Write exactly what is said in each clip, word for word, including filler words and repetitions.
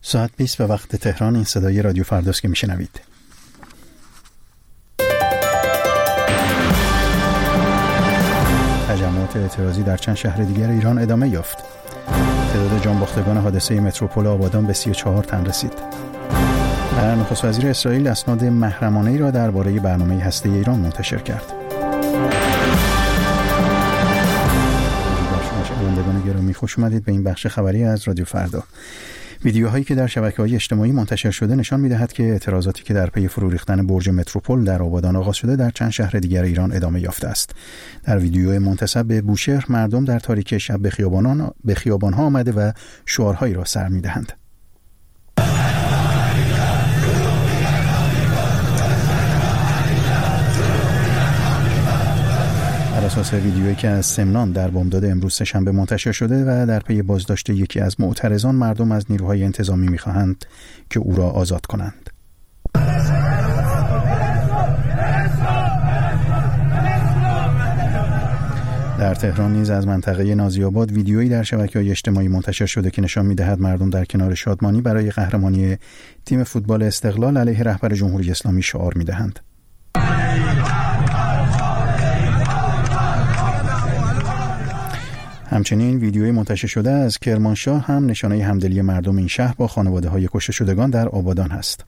ساعت بیست به وقت تهران. این صدای رادیو فرداست که میشنوید. تجمعات اعتراضی در چند شهر دیگر ایران ادامه یافت. تعداد جانباختگان حادثه متروپول آبادان به سی و چهار تن رسید. و نخست وزیر اسرائیل اسناد محرمانه‌ای را درباره برنامه هسته ایران منتشر کرد. شنوندگان گرامی، خوش اومدید به این بخش خبری از رادیو فردا. ویدیوهایی که در شبکه‌های اجتماعی منتشر شده نشان می‌دهد که اعتراضاتی که در پی فرو ریختن برج متروپول در آبادان آغاز شده در چند شهر دیگر ایران ادامه یافته است. در ویدیو منتسب به بوشهر، مردم در تاریکی شب به خیابانان به خیابان‌ها آمده و شعارهایی را سر می‌دهند. بر اساس ویدیویی که از سمنان در بامداد امروز سه‌شنبه منتشر شده و در پی بازداشت یکی از معترضان، مردم از نیروهای انتظامی می‌خواهند که او را آزاد کنند. در تهران نیز از منطقه نازی‌آباد ویدیویی در شبکه‌های اجتماعی منتشر شده که نشان می‌دهد مردم در کنار شادمانی برای قهرمانی تیم فوتبال استقلال علیه رهبر جمهوری اسلامی شعار می‌دهند. همچنین ویدیوی منتشر شده از کرمانشاه هم نشانه همدلی مردم این شهر با خانواده‌های کشته شدگان در آبادان است.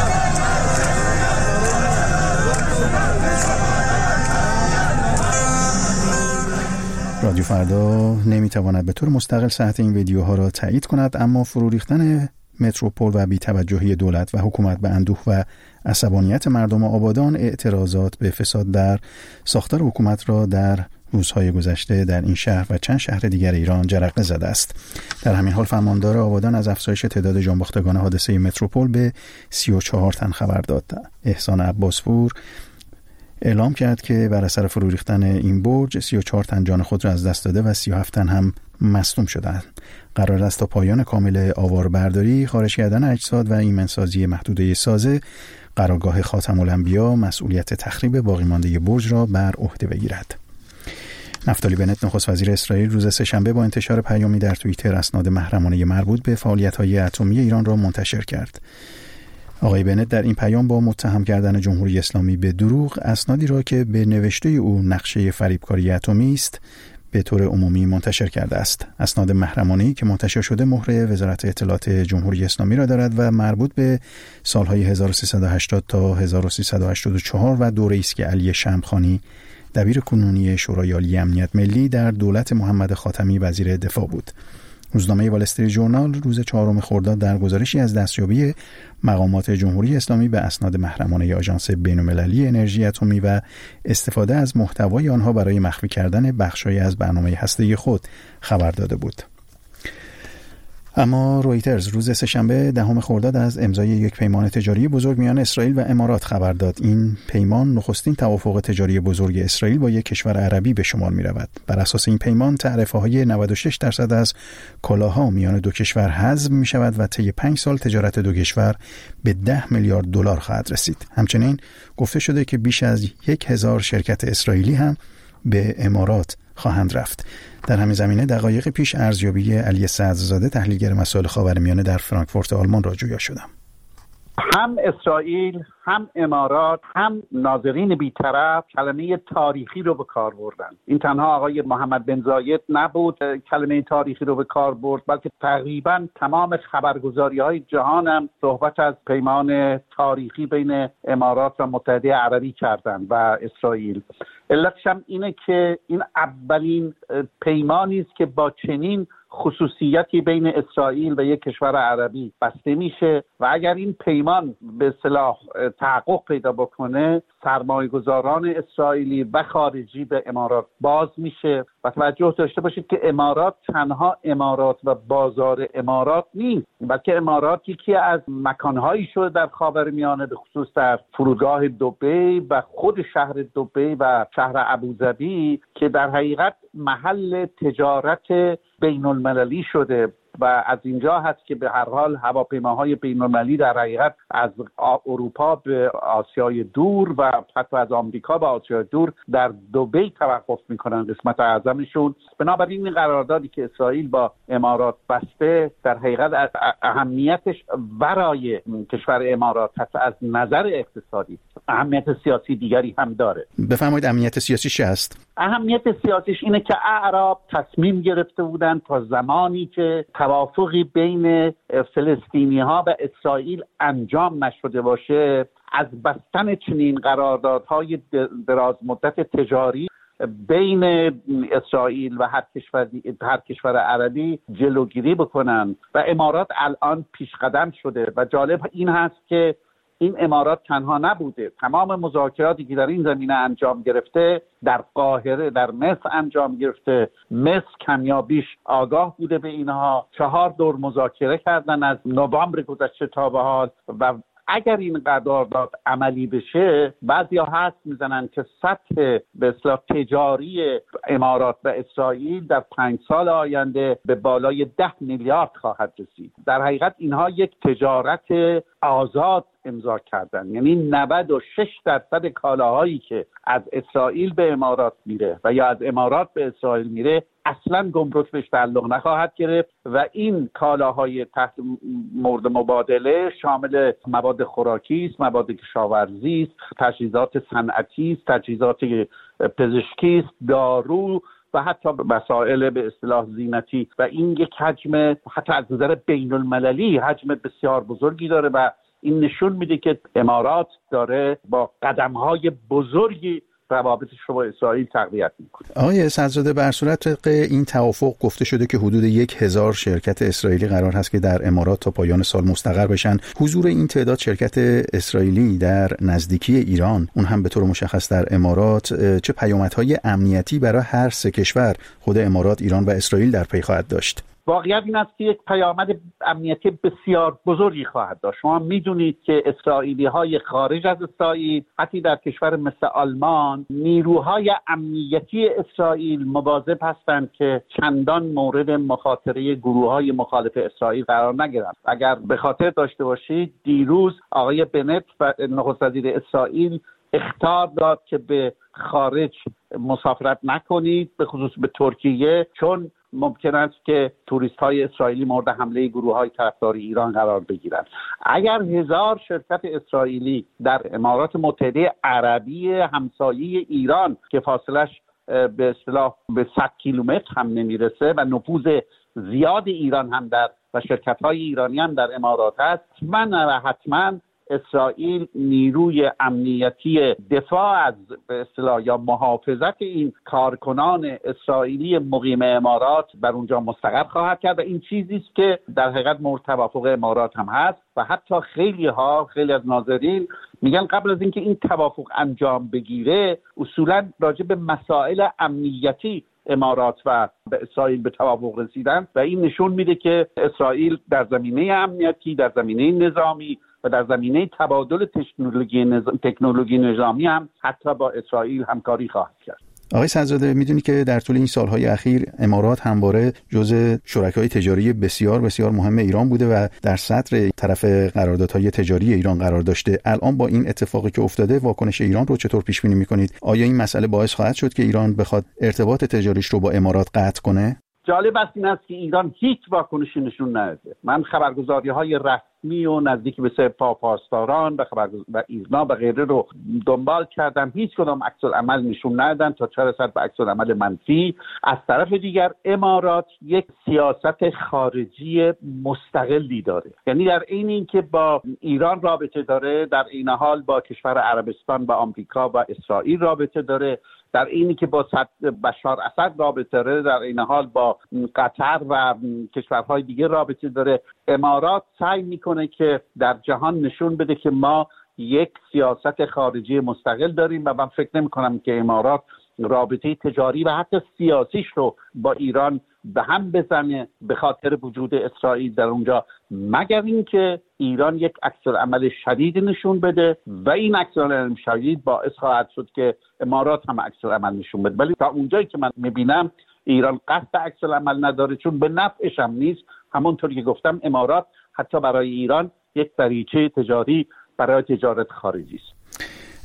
رادیو فردا نمیتواند به طور مستقل صحت این ویدیوها را تایید کند، اما فرو ریختن متروپول و بی‌توجهی دولت و حکومت به اندوه و عصبانیت مردم آبادان، اعتراضات به فساد در ساختار حکومت را در روزهای گذشته در این شهر و چند شهر دیگر ایران جرقه زده است. در همین حال فرماندار آبادان از افزایش تعداد جانباختگان حادثه متروپول به سی و چهار تن خبر داد. احسان عباسپور اعلام کرد که بر اثر فرو ریختن این برج سی و چهار تن جان خود را از دست داده و سی و هفت تن هم مصدوم شدند. قرار است تا پایان کامل آواربرداری، خارج کردن اجساد و ایمنسازی محدوده سازه، قرارگاه خاتم الانبیا مسئولیت تخریب باقی مانده برج را بر عهده بگیرد. نفتالی بنت نخست وزیر اسرائیل روز سه‌شنبه با انتشار پیامی در توییتر اسناد محرمانه مربوط به فعالیت‌های اتمی ایران را منتشر کرد. آقای بنت در این پیام با متهم کردن جمهوری اسلامی به دروغ، اسنادی را که به نوشته او نقشه فریبکاری اتمی است به طور عمومی منتشر کرده است. اسناد محرمانه‌ای که منتشر شده مهر وزارت اطلاعات جمهوری اسلامی را دارد و مربوط به سالهای هزار و سیصد و هشتاد تا هزار و سیصد و هشتاد و چهار و دوره‌ای است که علی شمخانی دبیر کنونی شورای عالی امنیت ملی در دولت محمد خاتمی وزیر دفاع بود. روزنامه وال استریت ژورنال روز چهارم خرداد در گزارشی از دستیابی مقامات جمهوری اسلامی به اسناد محرمانه آژانس بین‌المللی انرژی اتمی و استفاده از محتوای آنها برای مخفی کردن بخش‌هایی از برنامه هسته‌ای خود خبر داده بود. اما رویترز روز سه‌شنبه دهم خرداد از امضای یک پیمان تجاری بزرگ میان اسرائیل و امارات خبر داد. این پیمان نخستین توافق تجاری بزرگ اسرائیل با یک کشور عربی به شمار می رود. بر اساس این پیمان تعرفه‌های نود و شش درصد از کالاها میان دو کشور حذف می شود و طی پنج سال تجارت دو کشور به ده میلیارد دلار خواهد رسید. همچنین گفته شده که بیش از یک هزار شرکت اسرائیلی هم به امارات خواهند رفت. در همین زمینه دقایق پیش ارزیابی علی صدرزاده تحلیلگر مسائل خاورمیانه در فرانکفورت آلمان را جویا شدم. هم اسرائیل، هم امارات، هم ناظرین بی‌طرف کلمه تاریخی رو به کار بردن. این تنها آقای محمد بن زاید نبود کلمه تاریخی رو به کار برد، بلکه تقریبا تمام خبرگزاری‌های جهان هم صحبت از پیمان تاریخی بین امارات و متحده عربی کردن و اسرائیل. علتش هم اینه که این اولین پیمانی است که با چنین خصوصیتی بین اسرائیل و یک کشور عربی بسته میشه و اگر این پیمان به اصطلاح تحقق پیدا بکنه، سرمایه‌گذاران اسرائیلی و خارجی به امارات باز میشه. و توجه داشته باشید که امارات تنها امارات و بازار امارات نیست، بلکه امارات یکی از مکانهایی شده در خاورمیانه، به خصوص در فرودگاه دبی و خود شهر دبی و شهر ابوظبی که در حقیقت محل تجارت بین المللی شده و از اینجا هست که به هر حال هواپیماهای بین المللی در حقیقت از اروپا به آسیای دور و حتی از آمریکا به آسیای دور در دبی توقف میکنن، قسمت اعظمشون. بنابراین این قراردادی که اسرائیل با امارات بسته در حقیقت اهمیتش ورای کشور امارات حتی از نظر اقتصادی اهمیت سیاسی دیگری هم داره. بفرمایید اهمیت سیاسی چه است؟ اهمیت سیاسیش اینه که اعراب تصمیم گرفته بودن تا زمانی که توافقی بین فلسطینی ها و اسرائیل انجام نشده باشه از بستن چنین قراردادهای دراز مدت تجاری بین اسرائیل و هر کشور هر کشور عربی جلوگیری بکنن و امارات الان پیش قدم شده و جالب این هست که این امارات تنها نبوده. تمام مذاکراتی که در این زمینه انجام گرفته در قاهره در مصر انجام گرفته. مصر کمیابیش آگاه بوده به اینها. چهار دور مذاکره کردن از نوامبر گذشته تا به حال و اگر این قرارداد عملی بشه بعضیا حدس میزنن که سطح به اصطلاح تجاری امارات و اسرائیل در پنج سال آینده به بالای ده میلیارد خواهد رسید. در حقیقت اینها یک تجارت آزاد امضا کردن، یعنی نود و شش درصد کالاهایی که از اسرائیل به امارات میره و یا از امارات به اسرائیل میره اصلا گمرک بهش تعلق نخواهد گرفت و این کالاهای تحت مورد مبادله شامل مواد خوراکی است، مواد کشاورزی است، تجهیزات صنعتی است، تجهیزات پزشکی است، دارو و حتی مسائل به اصطلاح زینتی و این یک حجم حتی از نظر بین المللی حجم بسیار بزرگی داره و این نشون میده که امارات داره با قدم‌های بزرگی روابطش رو با اسرائیل تقویت میکنه. آقای صدرزاده، بر صورت طبق این توافق گفته شده که حدود یک هزار شرکت اسرائیلی قرار هست که در امارات تا پایان سال مستقر بشن. حضور این تعداد شرکت اسرائیلی در نزدیکی ایران، اون هم به طور مشخص در امارات، چه پیامدهای امنیتی برای هر سه کشور، خود امارات، ایران و اسرائیل، در پی خواهد داشت؟ واقعیت این است که یک پیامد امنیتی بسیار بزرگی خواهد داشت. شما میدونید که اسرائیلی های خارج از اسرائیل، حتی در کشور مثل آلمان، نیروهای امنیتی اسرائیل مواظب هستند که چندان مورد مخاطره گروه های مخالف اسرائیل قرار نگیرند. اگر به خاطر داشته باشید دیروز آقای بنت و نخست وزیر اسرائیل اخطار داد که به خارج مسافرت نکنید، به خصوص به ترکیه، چون ممکن است که توریست های اسرائیلی مورد حمله گروه های طرفدار ایران قرار بگیرند. اگر هزار شرکت اسرائیلی در امارات متحده عربی همسایه ایران که فاصلش به اصطلاح به صد کیلومتر هم نمیرسه و نفوذ زیاد ایران هم در و شرکت های ایرانی هم در امارات هست، حتما و حتما اسرائیل نیروی امنیتی دفاع از به اصطلاح یا محافظت این کارکنان اسرائیلی مقیم امارات بر اونجا مستقر خواهد کرد و این چیزی است که در حقیقت مورد توافق امارات هم هست و حتی خیلی ها خیلی از ناظرین میگن قبل از اینکه این توافق انجام بگیره اصولا راجع به مسائل امنیتی امارات و به اسرائیل به توافق رسیدن و این نشون میده که اسرائیل در زمینه امنیتی، در زمینه نظامی و در زمینه تبادل تکنولوژی نظام، تکنولوژی نظامی هم حتی با اسرائیل همکاری خواهد کرد. آقای صدرزاده، میدونی که در طول این سالهای اخیر امارات همواره جزء شرکای تجاری بسیار بسیار مهم ایران بوده و در صدر طرف قراردادهای تجاری ایران قرار داشته. الان با این اتفاقی که افتاده واکنش ایران رو چطور پیش بینی میکنید؟ آیا این مسئله باعث خواهد شد که ایران بخواد ارتباط تجاریش رو با امارات قطع کنه؟ جالب است این است که ایران هیچ واکنشی نشون نداده. من خبرگزاری‌های رسمی و نزدیک به سپاه پاسداران و خبرگزاری و ایرنا و غیره رو دنبال کردم، هیچ کدام عکس العمل نشون ندادن تا چه رسد به عکس العمل منفی. از طرف دیگر امارات یک سیاست خارجی مستقلی داره، یعنی در عین اینکه با ایران رابطه داره، در این حال با کشور عربستان و آمریکا و اسرائیل رابطه داره، در اینی که با بشار اسد رابطه داره، در این حال با قطر و کشورهای دیگه رابطه داره. امارات سعی میکنه که در جهان نشون بده که ما یک سیاست خارجی مستقل داریم و من فکر نمی کنم که امارات رابطه تجاری و حتی سیاسیش رو با ایران به هم بزنه به خاطر وجود اسرائیل در اونجا، مگر اینکه ایران یک عکس‌العمل شدید نشون بده و این عکس‌العمل شدید باعث خواهد شد که امارات هم عکس‌العمل نشون بده. ولی تا اونجایی که من میبینم ایران قصد عکس‌العمل نداره، چون به نفعش هم نیست. همونطور که گفتم امارات حتی برای ایران یک دریچه تجاری برای تجارت خارجی است.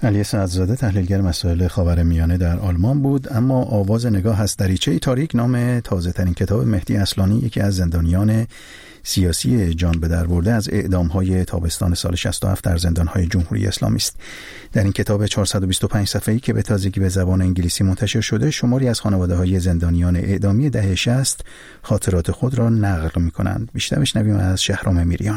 علی سعدزاده تحلیلگر مسائل خاورمیانه در آلمان بود. اما آواز نگاه از دریچه تاریک، نام تازه ترین کتاب مهدی اصلانی، یکی از زندانیان سیاسی جان به در برده از اعدام‌های تابستان سال شصت و هفت در زندان‌های جمهوری اسلامی است. در این کتاب چهارصد و بیست و پنج صفحه‌ای که به تازگی به زبان انگلیسی منتشر شده، شماری از خانواده‌های زندانیان اعدامی دهه شصت خاطرات خود را نقل می‌کنند. بیشتر بشنویم از شهرام میریان.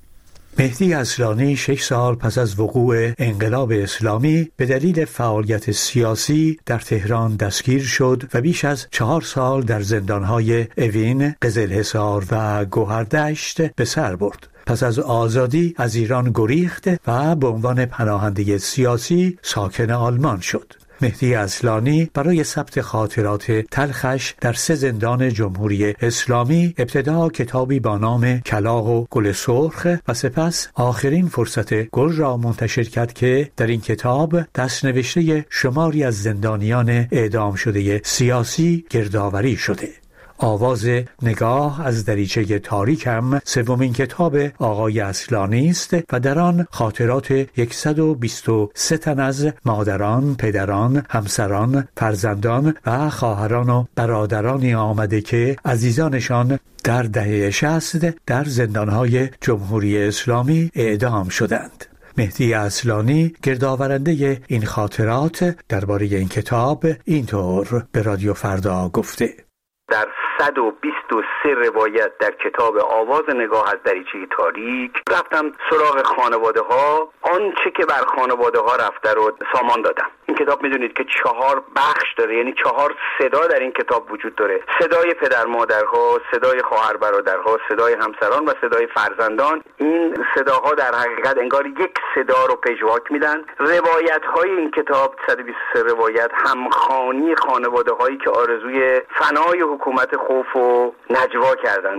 مهدی اصلانی شش سال پس از وقوع انقلاب اسلامی به دلیل فعالیت سیاسی در تهران دستگیر شد و بیش از چهار سال در زندان‌های اوین، قزلحصار و گوهردشت به سر برد. پس از آزادی از ایران گریخت و به عنوان پناهنده سیاسی ساکن آلمان شد. مهدی اصلانی برای ثبت خاطرات تلخش در سه زندان جمهوری اسلامی ابتدا کتابی با نام کلاغ و گل سرخ و سپس آخرین فرصت گل را منتشر کرد که در این کتاب دستنوشته شماری از زندانیان اعدام شده سیاسی گردآوری شده. آواز نگاه از دریچه تاریک هم سومین کتاب آقای اصلانی است و در آن خاطرات صد و بیست و سه تن از مادران، پدران، همسران، فرزندان و خواهران و برادرانی آمده که عزیزانشان در دهه شصت در زندانهای جمهوری اسلامی اعدام شدند. مهدی اصلانی گردآورنده این خاطرات درباره این کتاب اینطور به رادیو فردا گفته: در صد و بیست و سه روایت در کتاب آواز نگاه از دریچه تاریک رفتم سراغ خانواده ها، آنچه که بر خانواده ها رفته رو سامان دادم. این کتاب میدونید که چهار بخش داره، یعنی چهار صدا در این کتاب وجود داره: صدای پدر مادرها، صدای خواهر برادرها، صدای همسران و صدای فرزندان. این صداها در حقیقت انگار یک صدا رو پژواک میدن. روایت های این کتاب صد و بیست و سه روایت همخوانی خانواده هایی که آرزوی فنای حکومت خوف و نجوا کردن.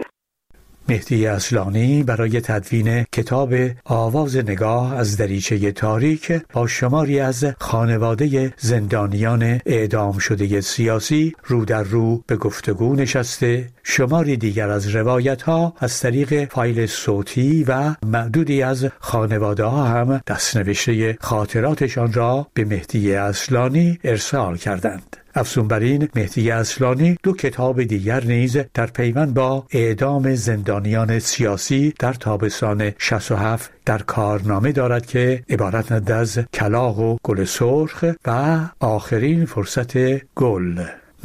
مهدی اصلانی برای تدوین کتاب آواز نگاه از دریچه تاریک با شماری از خانواده زندانیان اعدام شده سیاسی رو در رو به گفتگو نشسته. شماری دیگر از روایت ها از طریق فایل صوتی و معدودی از خانواده ها هم دستنوشته خاطراتشان را به مهدی اصلانی ارسال کردند. افزون بر این، مهدی اصلانی دو کتاب دیگر نیز در پیوند با اعدام زندانیان سیاسی در تابستان شصت و هفت در کارنامه دارد که عبارتند از کلاغ و گل سرخ و آخرین فرصت گل.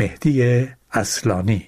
مهدی اصلانی.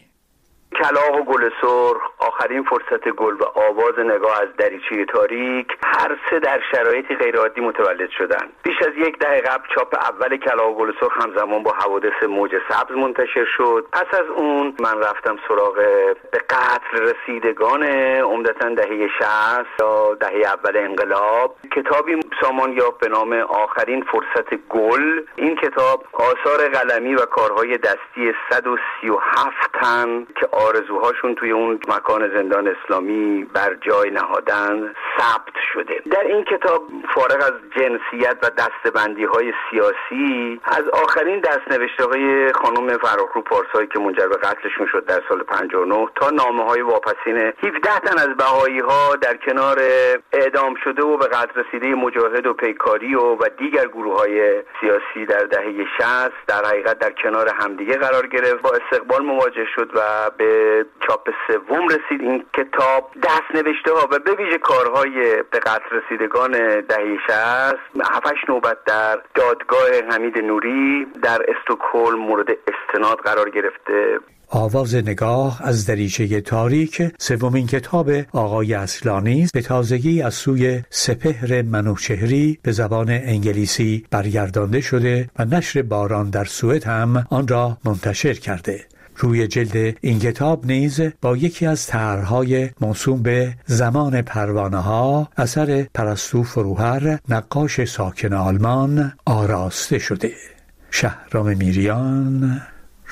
کلاغ و گل سرخ، آخرین فرصت گل و آواز نگاه از دریچه تاریک هر سه در شرایطی غیرعادی متولد شدند. بیش از یک دهه قبل چاپ اول کلاغ و گل سرخ همزمان با حوادث موج سبز منتشر شد. پس از اون من رفتم سراغ به قتل رسیدگان عمدتاً دهه شصت یا دهه اول انقلاب. کتابی سامان یافت به نام آخرین فرصت گل. این کتاب آثار قلمی و کارهای دستی صد و سی و هفت تن که آرزوهاشون توی اون مکان زندان اسلامی بر جای نهادن ثبت شده. در این کتاب فارغ از جنسیت و دستبندی های سیاسی، از آخرین دستنوشته های خانم فرخرو پارسایی که منجر به قتلشون شد در سال پنجاه و نه تا نامه های واپسین هفده تن از بهایی ها در کنار اعدام شده و به قتل رسیده مجاهد و پیکاری و, و دیگر گروه های سیاسی در دهه شصت در حقیقت در کنار همدیگه قرار گرفت، با استقبال مواجه شد و به چاپ سوم رسید. این کتاب دستنوشته ها و به ویژه کارهای به قتل رسیدگان دهه شصت، هفتش نوبت در دادگاه حمید نوری در استکهلم مورد استناد قرار گرفته. آواز نگاه از دریچه تاریک سومین کتاب آقای اصلانی به تازگی از سوی سپهر منوچهری به زبان انگلیسی برگردانده شده و نشر باران در سوئد هم آن را منتشر کرده. روی جلد این کتاب نیز با یکی از طرح‌های موسوم به زمان پروانه‌ها اثر پرستو فروهر، نقاش ساکن آلمان، آراسته شده. شهرام میریان،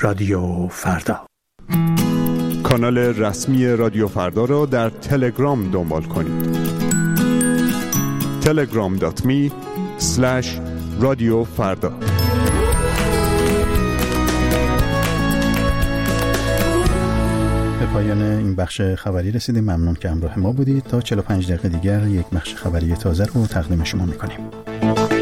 رادیو فردا. کانال رسمی رادیو فردا را در تلگرام دنبال کنید. تلگرام دات می اسلش رادیو فردا. به پایان این بخش خبری رسیدیم. ممنون که همراه ما بودید. تا چهل و پنج دقیقه دیگر یک بخش خبری تازه رو تقدیم شما می‌کنیم.